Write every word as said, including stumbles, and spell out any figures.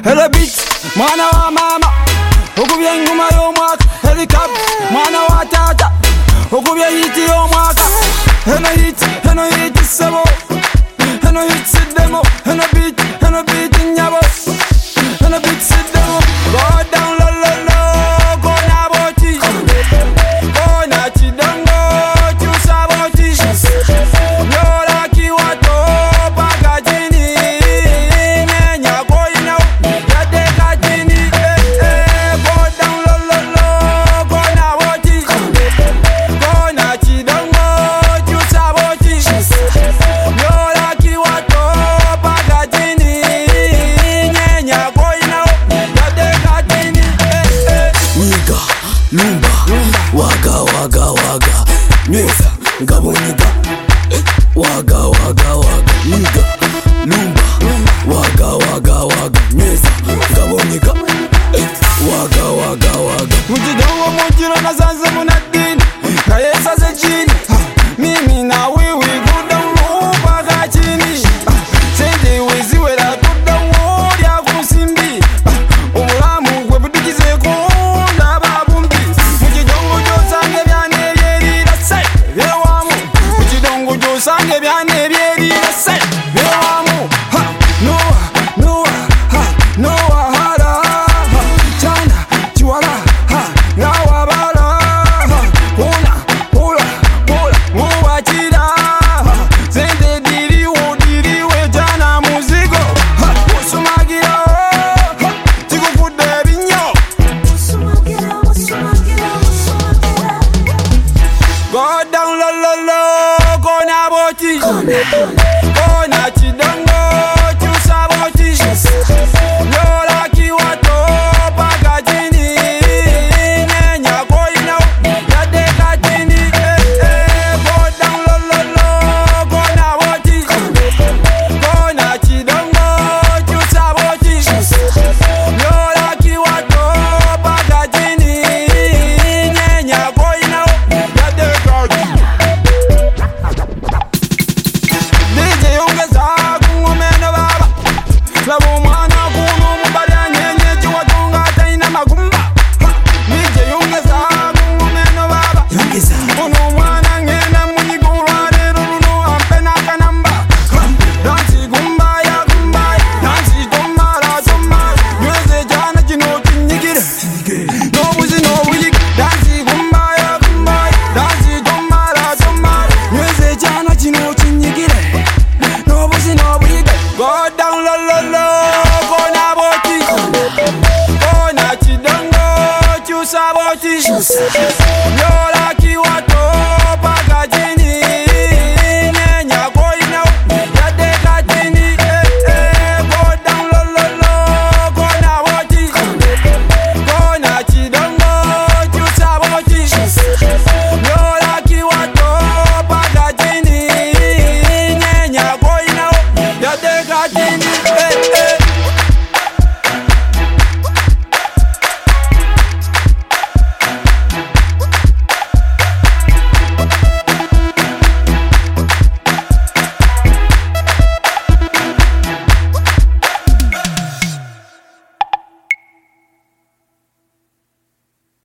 Hello beat, mwana wa mama okubye nguma y'omwaka. Helicap, mwana wa tata okubye hiti y'omwaka. Heno hit, heno hit sebo, heno hit sidemo, heno beat, heno beat nyabo, heno beat sidemo. Go down lo lo lo, go na boti, go na chidongo, chusa boti. Yola kiwato bagajini, nyenya go ina, yade kajini. Eh eh, go down lo lo lo, go na boti, go na chidongo, chusa boti. Yola kiwato bagajini, nyenya go ina, yade kajini. Eh eh, Niga, lumba, waga waga waga, nyweza ngaboniga, waga waga waga, niga, lumba, waga waga waga, nyweza ngaboniga, waga waga waga. mujidongo mujiro na zanze munadini, na yesa ze chini. Mimi na wewe kudamu mpaka chini. Sende wezi wera kudamu ya kusimbi. Umulamu gwe budikize kunda babumbi. Mujidongo josange byane byerira se byewamu. Mujidongo josange byane byerira se byewamu. Ha Noah Noah ha Noah hala ha Chana chiwala ha ngawa bala ha Pula pula pula muwachira ha Zende diriwo diriwe jana muzigo ha Usumagira ha Tikukude binyo Go down lo lo lo go na boti Go na chidongo chusa boti Yola kiwato bagajini Nyenya go ina yade kajini. Eh eh, go down lo lo lo go na boti Go na chidongo chusa boti Yola kiwato bagajini Nyenya go ina yade kajini. D J ongeza kungomeno baba Labo mwana kuno mubali anyenye chiwa tunga taina magumba. Ha! D J ongeza kungomeno baba Yongeza, Uno mwana ngena munyigulwa lero luno ampena kanamba. Ha! Dansi gumba ya gumba Dansi tomara tomara Nyweze jana jino kinyigire Nobuzi nobuyige Dansi gumba ya gumba Dansi tomara tomara Nyweze jana jino kinyigire Nobuzi nobuyige. Go down lo lo lo go na boti Go na chidongo chusa boti